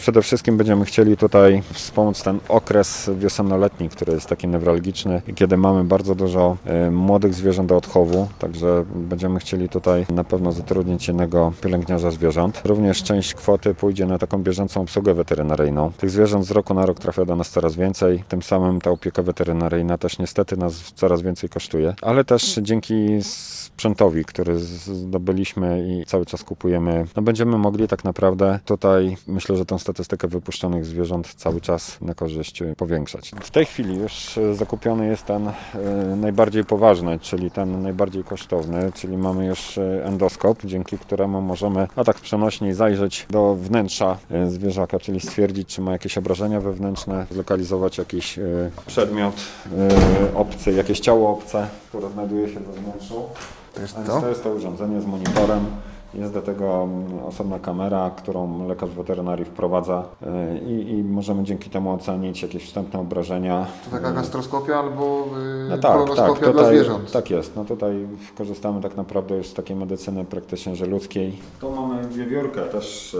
Przede wszystkim będziemy chcieli tutaj wspomóc ten okres wiosennoletni, który jest taki newralgiczny, kiedy mamy bardzo dużo młodych zwierząt do odchowu, także będziemy chcieli tutaj na pewno zatrudnić jednego pielęgniarza zwierząt. Również część kwoty pójdzie na taką bieżącą obsługę weterynaryjną. Tych zwierząt z roku na rok trafia do nas coraz więcej, tym samym ta opieka weterynaryjna też niestety nas coraz więcej kosztuje, ale też dzięki sprzętowi, który zdobyliśmy i cały czas kupujemy, będziemy mogli tak naprawdę tutaj, myślę, że tą statystykę wypuszczonych zwierząt cały czas na korzyść powiększać. W tej chwili już zakupiony jest ten najbardziej poważny, czyli ten najbardziej kosztowny, czyli mamy już endoskop, dzięki któremu możemy, a tak przenośniej, zajrzeć do wnętrza zwierzaka, czyli stwierdzić, czy ma jakieś obrażenia wewnętrzne, zlokalizować jakiś przedmiot obcy, jakieś ciało obce, które znajduje się we wnętrzu. To jest to urządzenie z monitorem. Jest do tego osobna kamera, którą lekarz weterynarii wprowadza i możemy dzięki temu ocenić jakieś wstępne obrażenia. To taka gastroskopia albo kolonoskopia dla zwierząt? Tak jest. No tutaj korzystamy tak naprawdę już z takiej medycyny praktycznie, że ludzkiej. Tu mamy wiewiórkę też,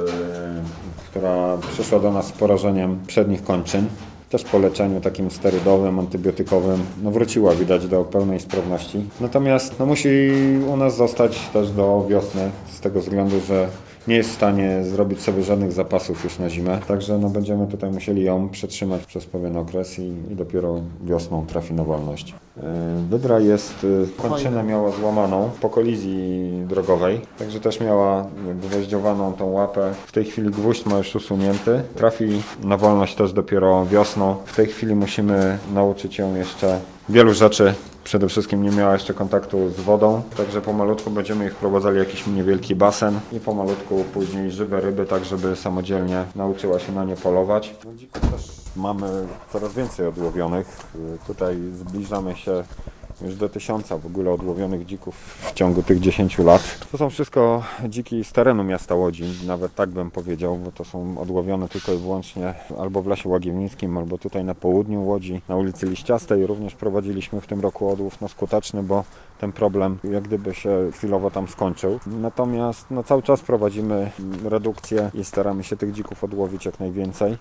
która przyszła do nas z porażeniem przednich kończyn. Też po leczeniu takim sterydowym, antybiotykowym, wróciła widać do pełnej sprawności. Natomiast musi u nas zostać też do wiosny, z tego względu, że nie jest w stanie zrobić sobie żadnych zapasów już na zimę. Także będziemy tutaj musieli ją przetrzymać przez pewien okres i dopiero wiosną trafi na wolność. Wydra kończynę miała złamaną po kolizji drogowej, także też miała gwoździowaną tą łapę. W tej chwili gwóźdź ma już usunięty. Trafi na wolność też dopiero wiosną. W tej chwili musimy nauczyć ją jeszcze wielu rzeczy. Przede wszystkim nie miała jeszcze kontaktu z wodą, także pomalutku będziemy jej wprowadzali jakiś niewielki basen i pomalutku później żywe ryby, tak żeby samodzielnie nauczyła się na nie polować. Dzików też mamy coraz więcej odłowionych. Tutaj zbliżamy się już do 1000 w ogóle odłowionych dzików w ciągu tych 10 lat. To są wszystko dziki z terenu miasta Łodzi, nawet tak bym powiedział, bo to są odłowione tylko i wyłącznie albo w Lesie Łagiewnickim, albo tutaj na południu Łodzi, na ulicy Liściastej. Również prowadziliśmy w tym roku odłów skuteczny, bo ten problem jak gdyby się chwilowo tam skończył. Natomiast cały czas prowadzimy redukcję i staramy się tych dzików odłowić jak najwięcej.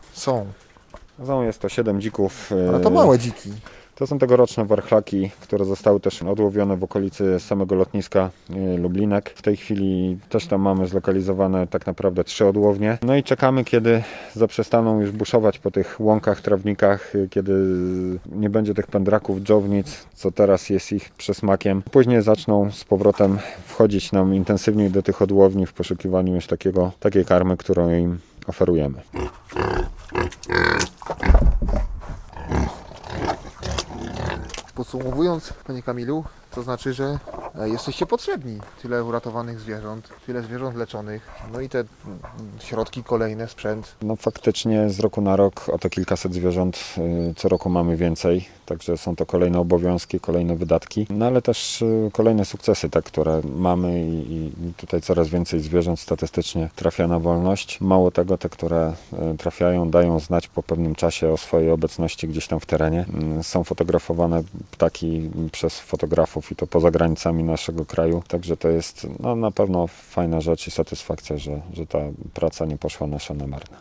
Jest to 7 dzików. Ale to małe dziki. To są tegoroczne warchlaki, które zostały też odłowione w okolicy samego lotniska Lublinek. W tej chwili też tam mamy zlokalizowane tak naprawdę 3 odłownie. No i czekamy, kiedy zaprzestaną już buszować po tych łąkach, trawnikach, kiedy nie będzie tych pędraków, dżownic, co teraz jest ich przysmakiem. Później zaczną z powrotem wchodzić nam intensywniej do tych odłowni w poszukiwaniu już takiej karmy, którą im oferujemy. Podsumowując, Panie Kamilu, to znaczy, że jesteście potrzebni. Tyle uratowanych zwierząt, tyle zwierząt leczonych, no i te środki kolejne, sprzęt. Faktycznie z roku na rok o to kilkaset zwierząt co roku mamy więcej, także są to kolejne obowiązki, kolejne wydatki, ale też kolejne sukcesy, które mamy i tutaj coraz więcej zwierząt statystycznie trafia na wolność. Mało tego, te, które trafiają, dają znać po pewnym czasie o swojej obecności gdzieś tam w terenie. Są fotografowane ptaki przez fotografów i to poza granicami naszego kraju, także to jest na pewno fajna rzecz i satysfakcja, że ta praca nie poszła nasza na marne.